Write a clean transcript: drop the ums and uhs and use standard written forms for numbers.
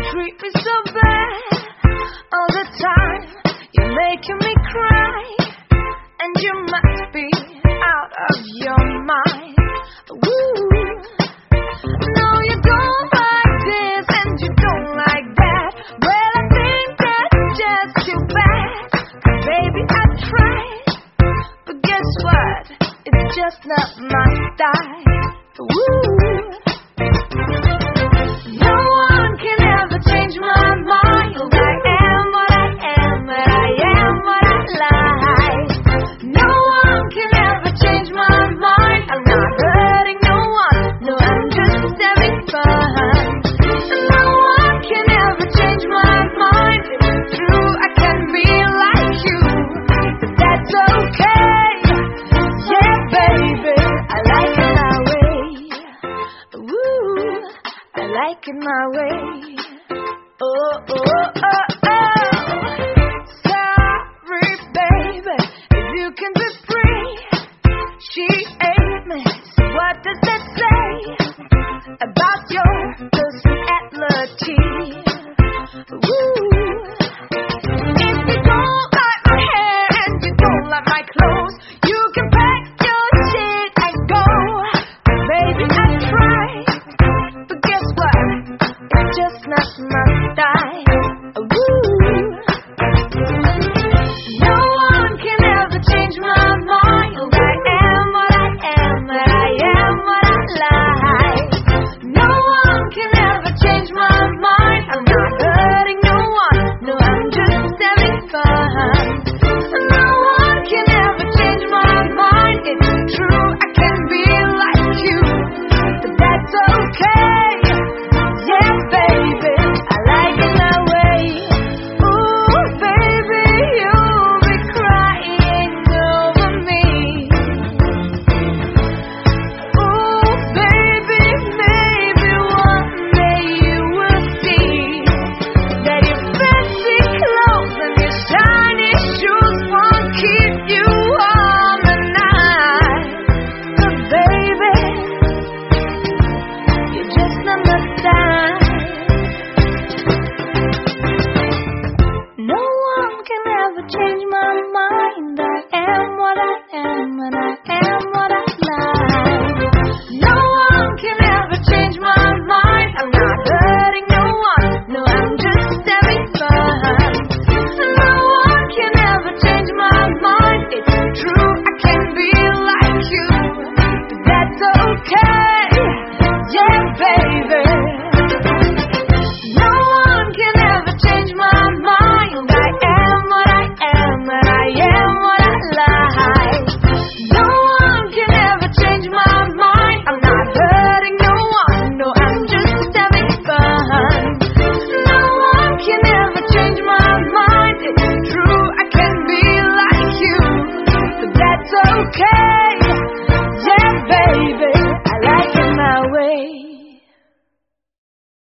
treat me so bad all the time. You're making me cry, and you must be out of your mind. Woo. No, you don't like this, and you don't like that. Well, I think that's just too bad. 'Cause baby, I tried, but guess what? It's just not my style. Woo. No one can ever change my mind. 'Cause I am what I am, and I am what I like. No one can ever change my mind. I'm not hurting no one. No, I'm just having fun. No one can ever change my mind. It's true, I can be like you, but that's okay. Yeah, baby, I like it my way. Woo, I like it my way. Oh, oh, oh, oh. Sorry, baby, if you can be free. She ate me, so what does that say about your personality? Woo. If you don't like my hair and you don't like my clothes, you can pack your shit and go. Baby, I tried, but guess what? It's just not my style. Woo. No one can ever change my mind. 'Cause I am what I am, and I am what I like. No one can ever change my mind. I'm not hurting no one. No, I'm just having fun. No one can ever change my mind. It's true,